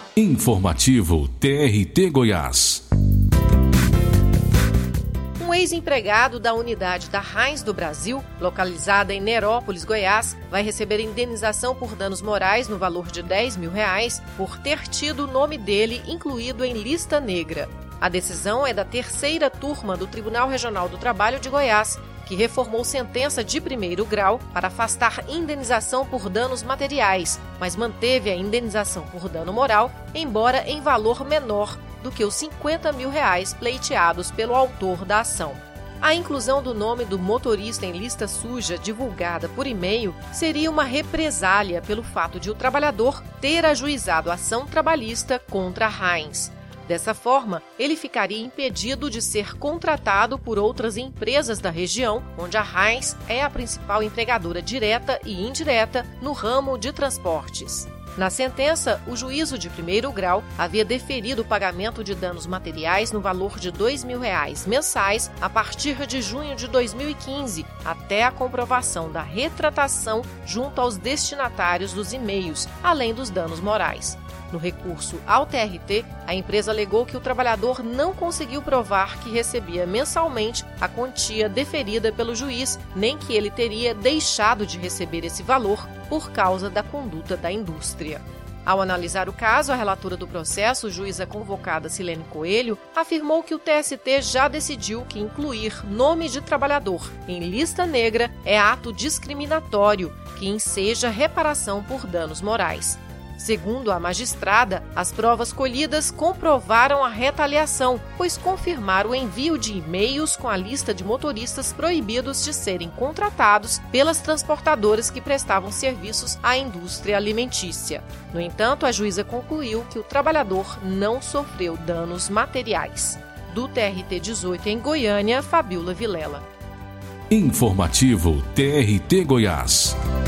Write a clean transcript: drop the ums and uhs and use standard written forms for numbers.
Informativo TRT Goiás. Um ex-empregado da unidade da Heinz do Brasil, localizada em Nerópolis, Goiás, vai receber indenização por danos morais no valor de R$10 mil por ter tido o nome dele incluído em lista negra. A decisão é da terceira turma do Tribunal Regional do Trabalho de Goiás, que reformou sentença de primeiro grau para afastar indenização por danos materiais, mas manteve a indenização por dano moral, embora em valor menor do que os R$50 mil pleiteados pelo autor da ação. A inclusão do nome do motorista em lista suja divulgada por e-mail seria uma represália pelo fato de o trabalhador ter ajuizado ação trabalhista contra a Heinz. Dessa forma, ele ficaria impedido de ser contratado por outras empresas da região, onde a Heinz é a principal empregadora direta e indireta no ramo de transportes. Na sentença, o juízo de primeiro grau havia deferido o pagamento de danos materiais no valor de R$2 mil mensais a partir de junho de 2015, até a comprovação da retratação junto aos destinatários dos e-mails, além dos danos morais. No recurso ao TRT, a empresa alegou que o trabalhador não conseguiu provar que recebia mensalmente a quantia deferida pelo juiz, nem que ele teria deixado de receber esse valor por causa da conduta da indústria. Ao analisar o caso, a relatora do processo, juíza convocada Silene Coelho, afirmou que o TST já decidiu que incluir nome de trabalhador em lista negra é ato discriminatório que enseja reparação por danos morais. Segundo a magistrada, as provas colhidas comprovaram a retaliação, pois confirmaram o envio de e-mails com a lista de motoristas proibidos de serem contratados pelas transportadoras que prestavam serviços à indústria alimentícia. No entanto, a juíza concluiu que o trabalhador não sofreu danos materiais. Do TRT 18 em Goiânia, Fabiola Vilela. Informativo TRT Goiás.